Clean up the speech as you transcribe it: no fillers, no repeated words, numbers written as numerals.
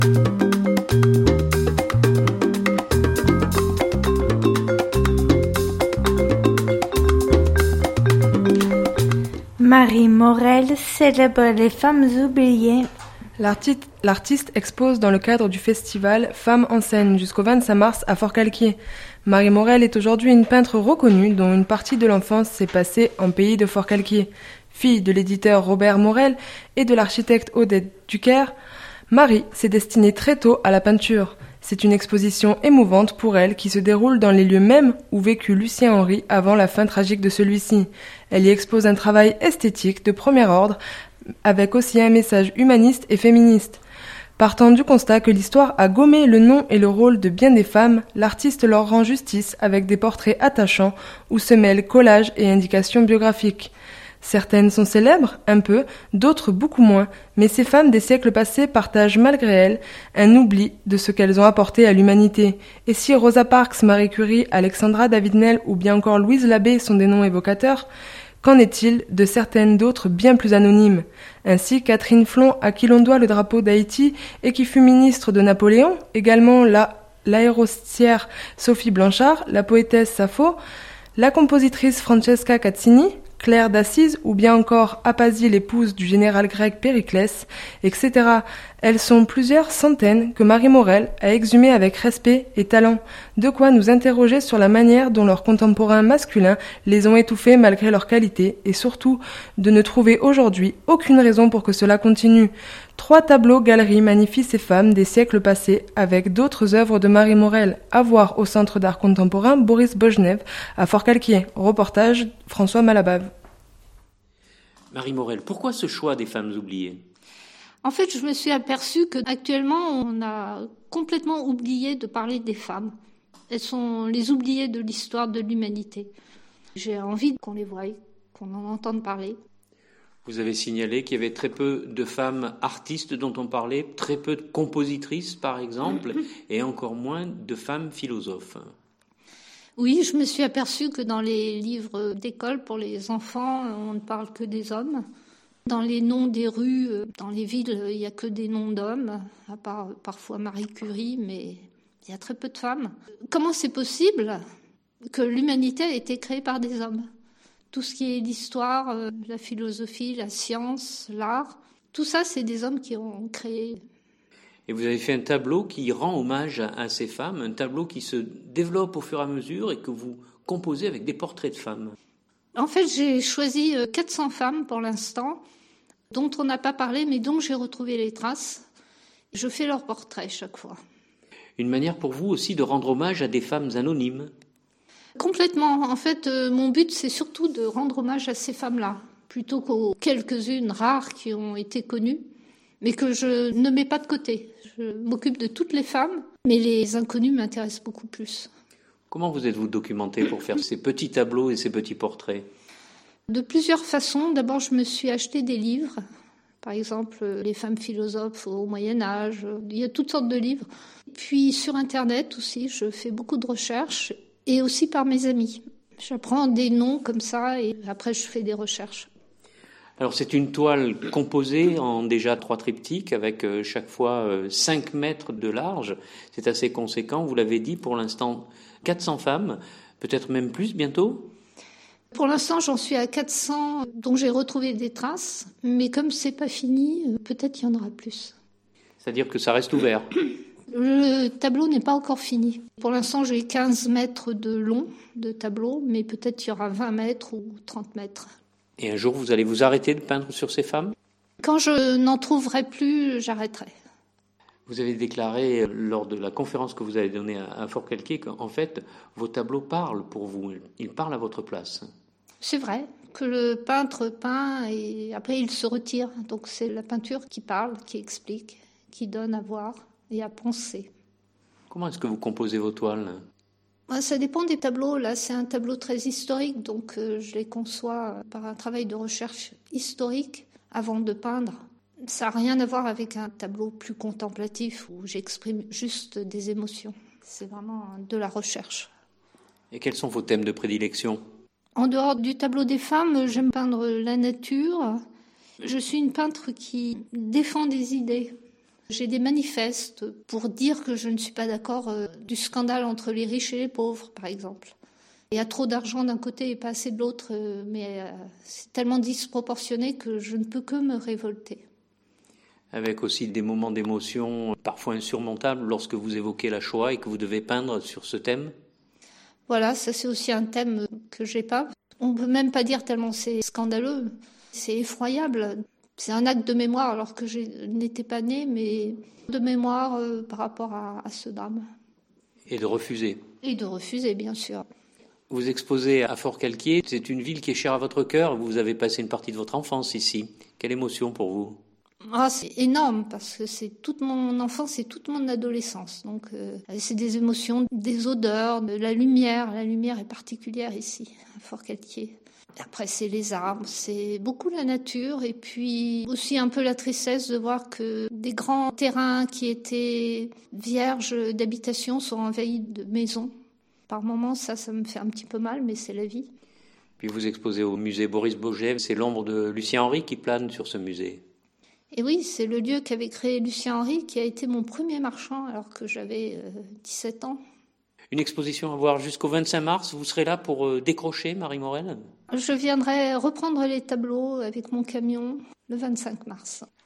Marie Morel célèbre les femmes oubliées. L'artiste expose dans le cadre du festival Femmes en scène jusqu'au 25 mars à Forcalquier. Marie Morel est aujourd'hui une peintre reconnue dont une partie de l'enfance s'est passée en pays de Forcalquier. Fille de l'éditeur Robert Morel et de l'architecte Odette Ducaire, Marie s'est destinée très tôt à la peinture. C'est une exposition émouvante pour elle qui se déroule dans les lieux mêmes où vécut Lucien Henry avant la fin tragique de celui-ci. Elle y expose un travail esthétique de premier ordre avec aussi un message humaniste et féministe. Partant du constat que l'histoire a gommé le nom et le rôle de bien des femmes, l'artiste leur rend justice avec des portraits attachants où se mêlent collages et indications biographiques. Certaines sont célèbres, un peu, d'autres beaucoup moins, mais ces femmes des siècles passés partagent malgré elles un oubli de ce qu'elles ont apporté à l'humanité. Et si Rosa Parks, Marie Curie, Alexandra David-Nel ou bien encore Louise Labbé sont des noms évocateurs, qu'en est-il de certaines d'autres bien plus anonymes? Ainsi, Catherine Flon, à qui l'on doit le drapeau d'Haïti et qui fut ministre de Napoléon, également l'aérostière Sophie Blanchard, la poétesse Sappho, la compositrice Francesca Cazzini, Claire d'Assise ou bien encore Apasie, l'épouse du général grec Périclès, etc. Elles sont plusieurs centaines que Marie Morel a exhumées avec respect et talent, de quoi nous interroger sur la manière dont leurs contemporains masculins les ont étouffées malgré leur qualité et surtout de ne trouver aujourd'hui aucune raison pour que cela continue. 3 tableaux-galeries magnifient ces femmes des siècles passés avec d'autres œuvres de Marie Morel, à voir au Centre d'art contemporain Boris Bojnev à Forcalquier. Reportage François Malabave. Marie Morel, pourquoi ce choix des femmes oubliées ? En fait, je me suis aperçue qu'actuellement, on a complètement oublié de parler des femmes. Elles sont les oubliées de l'histoire de l'humanité. J'ai envie qu'on les voie, qu'on en entende parler. Vous avez signalé qu'il y avait très peu de femmes artistes dont on parlait, très peu de compositrices par exemple, et encore moins de femmes philosophes. Oui, je me suis aperçue que dans les livres d'école pour les enfants, on ne parle que des hommes. Dans les noms des rues, dans les villes, il n'y a que des noms d'hommes, à part parfois Marie Curie, mais il y a très peu de femmes. Comment c'est possible que l'humanité ait été créée par des hommes ? Tout ce qui est l'histoire, la philosophie, la science, l'art, tout ça, c'est des hommes qui ont créé. Et vous avez fait un tableau qui rend hommage à ces femmes, un tableau qui se développe au fur et à mesure et que vous composez avec des portraits de femmes. En fait, j'ai choisi 400 femmes pour l'instant, dont on n'a pas parlé, mais dont j'ai retrouvé les traces. Je fais leurs portraits chaque fois. Une manière pour vous aussi de rendre hommage à des femmes anonymes ? Complètement. En fait, mon but, c'est surtout de rendre hommage à ces femmes-là, plutôt qu'aux quelques-unes rares qui ont été connues, mais que je ne mets pas de côté. Je m'occupe de toutes les femmes, mais les inconnues m'intéressent beaucoup plus. Comment vous êtes-vous documenté pour faire ces petits tableaux et ces petits portraits ? De plusieurs façons. D'abord, je me suis acheté des livres. Par exemple, les femmes philosophes au Moyen-Âge. Il y a toutes sortes de livres. Puis sur Internet aussi, je fais beaucoup de recherches. Et aussi par mes amis. J'apprends des noms comme ça et après je fais des recherches. Alors c'est une toile composée en déjà 3 triptyques avec chaque fois 5 mètres de large. C'est assez conséquent, vous l'avez dit, pour l'instant 400 femmes, peut-être même plus bientôt ? Pour l'instant j'en suis à 400 dont j'ai retrouvé des traces, mais comme c'est pas fini, peut-être il y en aura plus. C'est-à-dire que ça reste ouvert ? Le tableau n'est pas encore fini. Pour l'instant, j'ai 15 mètres de long de tableau, mais peut-être il y aura 20 mètres ou 30 mètres. Et un jour, vous allez vous arrêter de peindre sur ces femmes ? Quand je n'en trouverai plus, j'arrêterai. Vous avez déclaré lors de la conférence que vous avez donnée à Forcalquier qu'en fait, vos tableaux parlent pour vous. Ils parlent à votre place. C'est vrai que le peintre peint et après il se retire. Donc c'est la peinture qui parle, qui explique, qui donne à voir et à penser. Comment est-ce que vous composez vos toiles ? Ça dépend des tableaux. Là, c'est un tableau très historique, donc je les conçois par un travail de recherche historique avant de peindre. Ça n'a rien à voir avec un tableau plus contemplatif où j'exprime juste des émotions. C'est vraiment de la recherche. Et quels sont vos thèmes de prédilection ? En dehors du tableau des femmes, j'aime peindre la nature. Je suis une peintre qui défend des idées. J'ai des manifestes pour dire que je ne suis pas d'accord du scandale entre les riches et les pauvres, par exemple. Il y a trop d'argent d'un côté et pas assez de l'autre, mais c'est tellement disproportionné que je ne peux que me révolter. Avec aussi des moments d'émotion parfois insurmontables lorsque vous évoquez la Shoah et que vous devez peindre sur ce thème. Voilà, ça c'est aussi un thème que j'ai pas. On ne peut même pas dire tellement c'est scandaleux, c'est effroyable. C'est un acte de mémoire alors que je n'étais pas née, mais de mémoire par rapport à ce drame. Et de refuser. Et de refuser, bien sûr. Vous exposez à Forcalquier, c'est une ville qui est chère à votre cœur. Vous avez passé une partie de votre enfance ici. Quelle émotion pour vous ? C'est énorme parce que c'est toute mon enfance et toute mon adolescence. Donc c'est des émotions, des odeurs, de la lumière. La lumière est particulière ici, à Forcalquier. Après, c'est les arbres, c'est beaucoup la nature et puis aussi un peu la tristesse de voir que des grands terrains qui étaient vierges d'habitation sont envahis de maisons. Par moments, ça me fait un petit peu mal, mais c'est la vie. Puis vous exposez au musée Boris Boget, c'est l'ombre de Lucien Henry qui plane sur ce musée. Et oui, c'est le lieu qu'avait créé Lucien Henry qui a été mon premier marchand alors que j'avais 17 ans. Une exposition à voir jusqu'au 25 mars. Vous serez là pour décrocher, Marie Morel ? Je viendrai reprendre les tableaux avec mon camion le 25 mars.